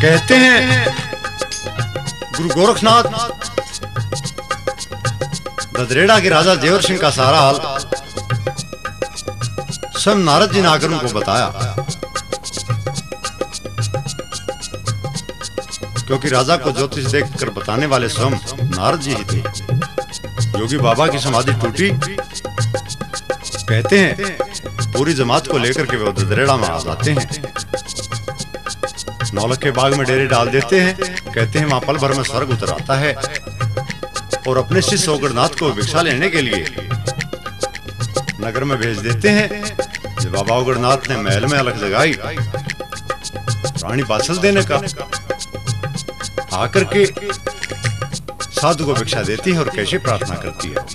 कहते हैं गुरु गोरखनाथ ददरेड़ा के राजा जेवर सिंह का सारा हाल स्वयं नारद जी ने आकर उनको बताया, क्योंकि राजा को ज्योतिष देखकर बताने वाले स्वयं नारद जी ही थे। योगी बाबा की समाधि टूटी, कहते हैं पूरी जमात को लेकर के वो ददरेड़ा में आ जाते हैं, नौलख के बाग में डेरे डाल देते हैं। कहते हैं वहां पल भर में स्वर्ग उतर आता है और अपने शिष्य ओगड़नाथ को भिक्षा लेने के लिए नगर में भेज देते हैं। जब बाबा ओगड़नाथ ने महल में अलग जगाई रानी बाछल देने का, आकर के साधु को भिक्षा देती है और कैसे प्रार्थना करती है।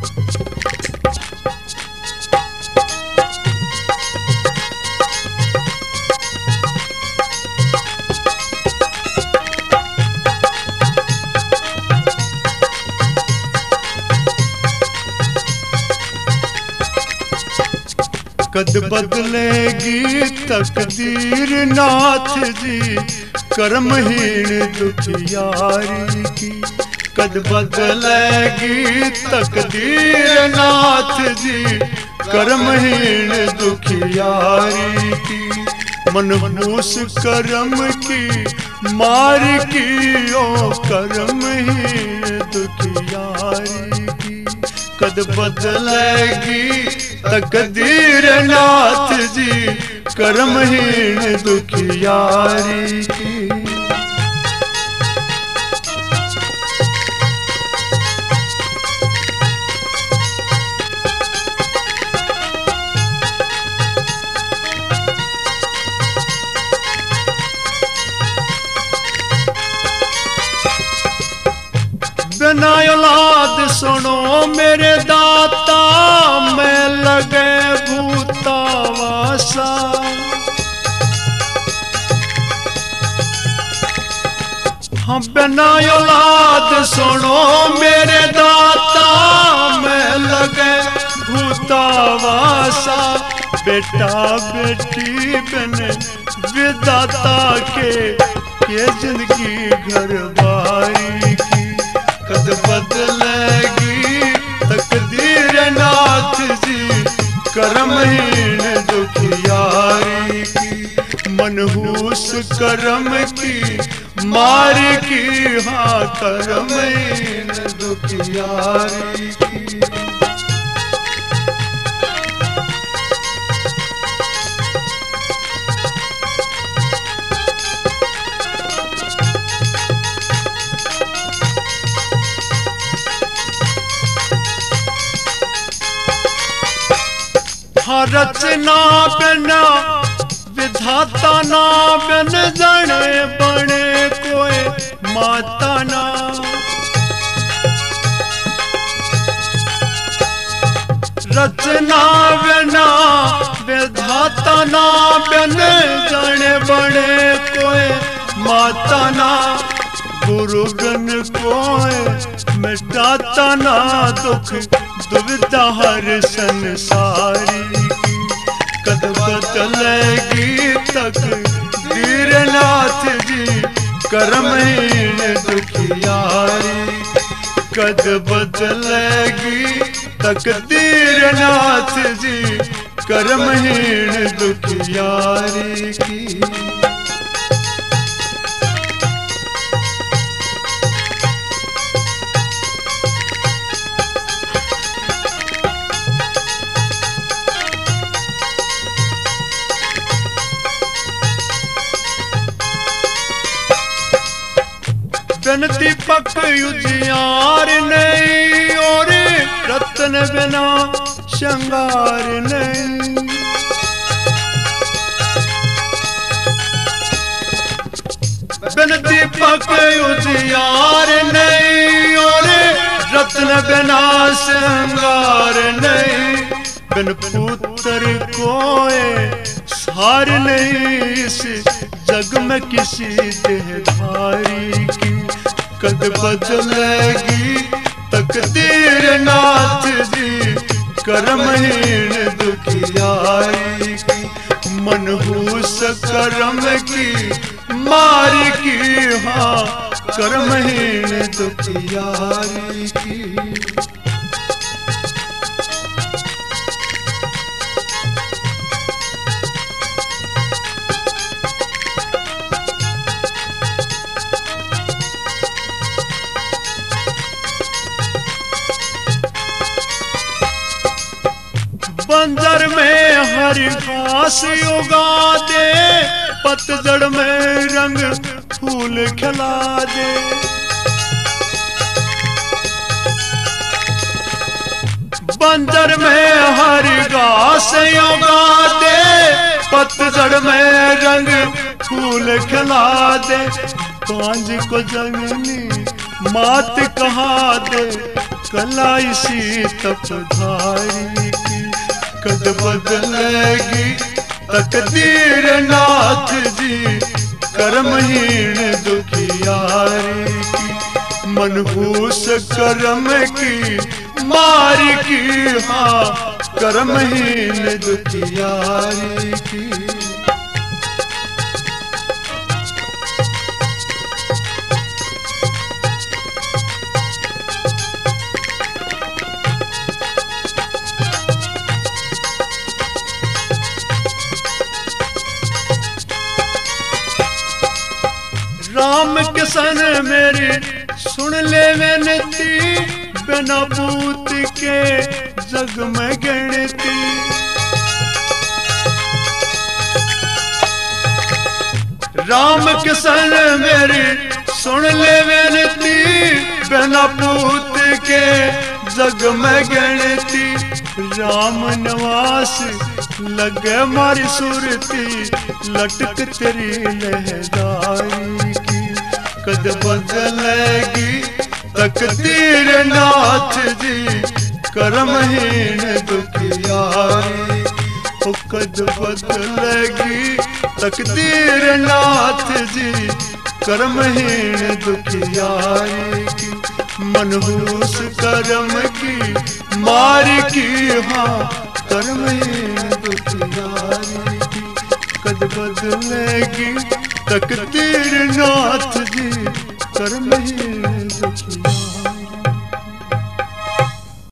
कद बदलेगी तकदीर नाथ जी कर्महीन दुखियारी की। कद बदलेगी तकदीर नाथ जी कर्महीन दुखियारी की। मनहूस कर्म की मार की ओ कर्महीन दुखियारी की। कद बदलेगी तकदीर नाथ जी कर्महीन दुखियारी की। बिना औलाद सुनो मेरे दाता मैं लगे भूतावासा। हाँ बिना औलाद सुनो मेरे दाता मैं लगे भूतावासा। बेटा बेटी बने विदाता के ये जिंदगी घर बारी की। कद बदलेगी तकदीर नाथ जी कर्महीन दुखियारी की। मनहूस कर्म की मार की हाँ कर्महीन दुखियारी की। रचना बिना विधाता ना बिन जने बने कोई माता ना। रचना बिना विधाता ना बिन जने बने कोई माता ना। गुरु गन कोई मिटाता ना दुख दुविधा हर संसारी की। कद बदलेगी तकदीर नाथ जी कर्महीन दुखियारी। कद बदलेगी तकदीर नाथ जी कर्महीन दुखियारी की। बिन दीपक उजियार नहीं और रत्न बिना श्रृंगार नहीं। बिन दीपक उजियार नहीं और रत्न बिना श्रृंगार नहीं। बिन पुत्र कोई सार नहीं इस जग में किसी देहधारी की। कद बदलेगी तकदीर नाथ जी कर्महीन दुखियारी की। मनहूस कर्म की मारी की हाँ कर्महीन दुखियारी की। बंजर में हरी घास उगा दे, पतझड़ में रंग फूल खिला दे। बंजर में हरी घास उगा दे, पतझड़ में रंग फूल खिला दे। कांज को जंगली मात कहा दे, कला इसी तपधारी की। कद बदलेगी तकदीर नाथ जी, कर्महीन दुखियारी की। मनहूस कर्म की मारी की हाँ कर्महीन दुखियारी की। राम किसन मेरी सुन ले विनती, बिना पूत के जग में गिनती। राम किसन मेरी सुन ले विनती, बिना पूत के जग में गिनती। राम निवास लगे मारी सुरती, लटक तेरी लहदारी की। कद बदलेगी तकदीर नाथ जी, कर्महीन दुखियारी। ओ कद बदलेगी तकदीर नाथ जी, कर्महीन दुखियारी की। मनहूस कर्म की मारी की हाँ कर्महीन दुखियारी की। कद बदलेगी तकदीर नाथ जी, कर्महीन